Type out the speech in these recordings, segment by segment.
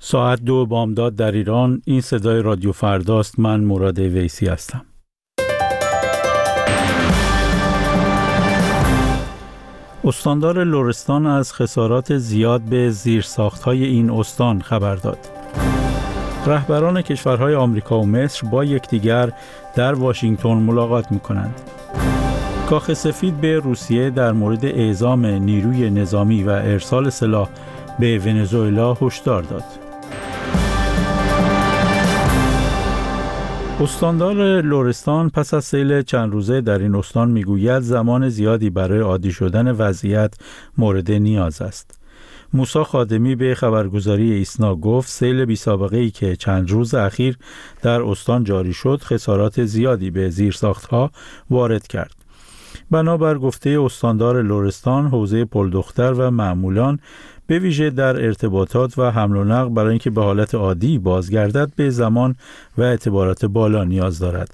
ساعت 2 بامداد در ایران. این صدای رادیو فرداست. من مراد ویسی هستم. استاندار لرستان از خسارات زیاد به زیرساخت‌های این استان خبر داد. رهبران کشورهای آمریکا و مصر با یکدیگر در واشنگتن ملاقات می‌کنند. کاخ سفید به روسیه در مورد اعزام نیروی نظامی و ارسال سلاح به ونزوئلا هشدار داد. استاندار لرستان پس از سیل چند روزه در این استان میگوید زمان زیادی برای عادی شدن وضعیت مورد نیاز است. موسی خادمی به خبرگزاری ایسنا گفت سیل بی‌سابقه‌ای که چند روز اخیر در استان جاری شد خسارات زیادی به زیرساخت‌ها وارد کرد. بنابر گفته استاندار لرستان، حوزه پلدختر و معمولان به ویژه در ارتباطات و حمل و نقل برای اینکه به حالت عادی بازگردد به زمان و اعتبارات بالا نیاز دارد.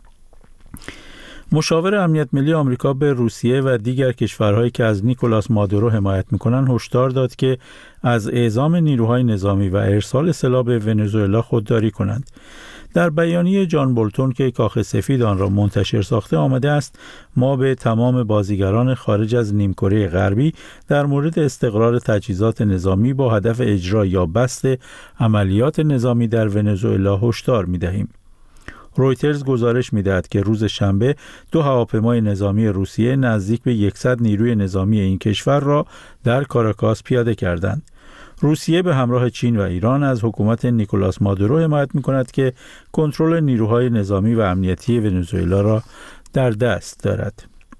مشاور امنیت ملی آمریکا به روسیه و دیگر کشورهایی که از نیکولاس مادورو حمایت می‌کنند هشدار داد که از اعزام نیروهای نظامی و ارسال سلاح به ونزوئلا خودداری کنند. در بیانیه جان بولتون که کاخ سفید آن را منتشر ساخته آمده است ما به تمام بازیگران خارج از نیمکره غربی در مورد استقرار تجهیزات نظامی با هدف اجرا یا بسط عملیات نظامی در ونزوئلا هشدار می‌دهیم. رویترز گزارش می‌دهد که روز شنبه 2 هواپیمای نظامی روسیه نزدیک به 100 نیروی نظامی این کشور را در کاراکاس پیاده کردند. روسیه به همراه چین و ایران از حکومت نیکولاس مادورو حمایت می‌کند که کنترل نیروهای نظامی و امنیتی ونزوئلا را در دست دارد.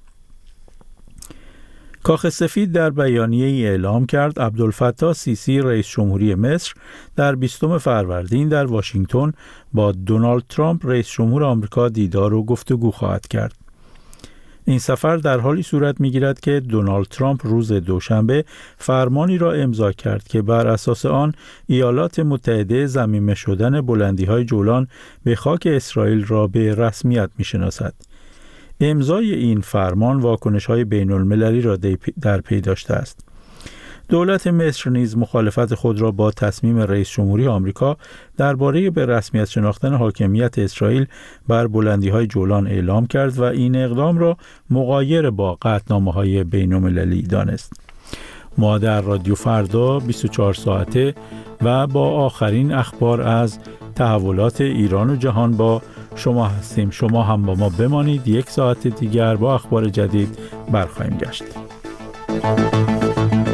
کاخ سفید در بیانیه‌ای اعلام کرد عبدالفتاح سیسی رئیس جمهوری مصر در 20 فروردین در واشنگتن با دونالد ترامپ رئیس جمهور آمریکا دیدار و گفتگو خواهد کرد. این سفر در حالی صورت می‌گیرد که دونالد ترامپ روز دوشنبه فرمانی را امضا کرد که بر اساس آن ایالات متحده ضمیمه شدن بلندی‌های جولان به خاک اسرائیل را به رسمیت می‌شناسد. امضای این فرمان واکنش‌های بین‌المللی را در پی داشته است. دولت مصر نیز مخالفت خود را با تصمیم رئیس جمهوری آمریکا درباره به رسمیت شناختن حاکمیت اسرائیل بر بلندی‌های جولان اعلام کرد و این اقدام را مغایر با قطعنامه‌های بین‌المللی دانست. ما در رادیو فردا 24 ساعته و با آخرین اخبار از تحولات ایران و جهان با شما هستیم. شما هم با ما بمانید. 1 ساعت دیگر با اخبار جدید برخواهیم گشت.